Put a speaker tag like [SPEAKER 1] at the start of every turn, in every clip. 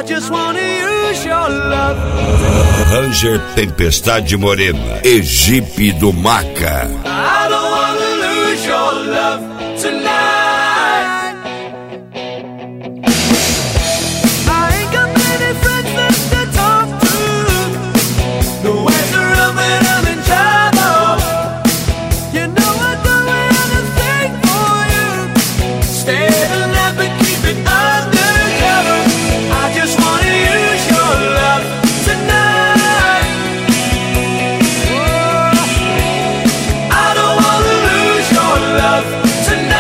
[SPEAKER 1] just wanna use your love.
[SPEAKER 2] Ranger Tempestade Morena, Egipe do Maca.
[SPEAKER 1] I don't wanna lose your love tonight. I ain't got many friends left to talk to. No ways around when I'm in trouble. You know I'd do anything for you. Stay alive and keep it undercover. I just wanna use your love tonight. Oh, I don't wanna lose your love tonight.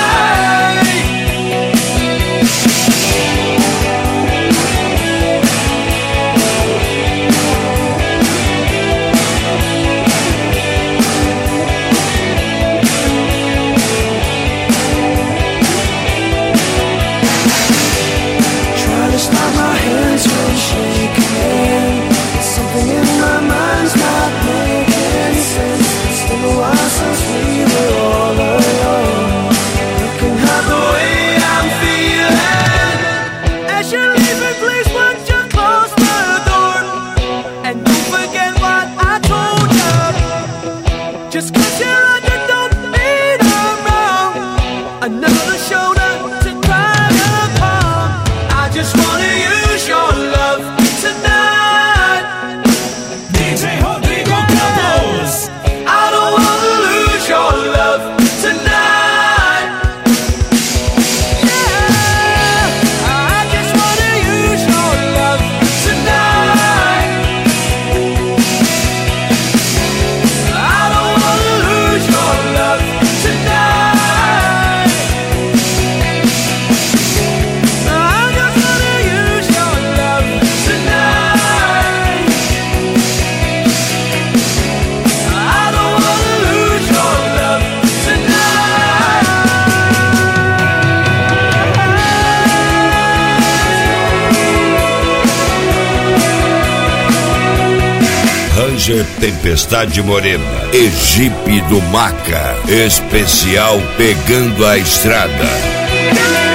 [SPEAKER 1] Try to stop my hands from shaking. Something in my mind's not making sense. It's been a while since we were all alone. Looking at the way I'm feeling. As you're leaving, please won't you close the door? And don't forget what I told you. Just 'cause you're under, don't mean I'm wrong. Another shoulder to cry upon. I just wanna use your love tonight. DJ Rodrigo Campos. I don't wanna lose your love tonight. Yeah, I just wanna use your love tonight. I don't wanna lose your love tonight. I just wanna use your love tonight. I don't wanna lose your love tonight.
[SPEAKER 2] Ranger Tempestade Morena, Egipe do Maca, especial Pegando a Estrada.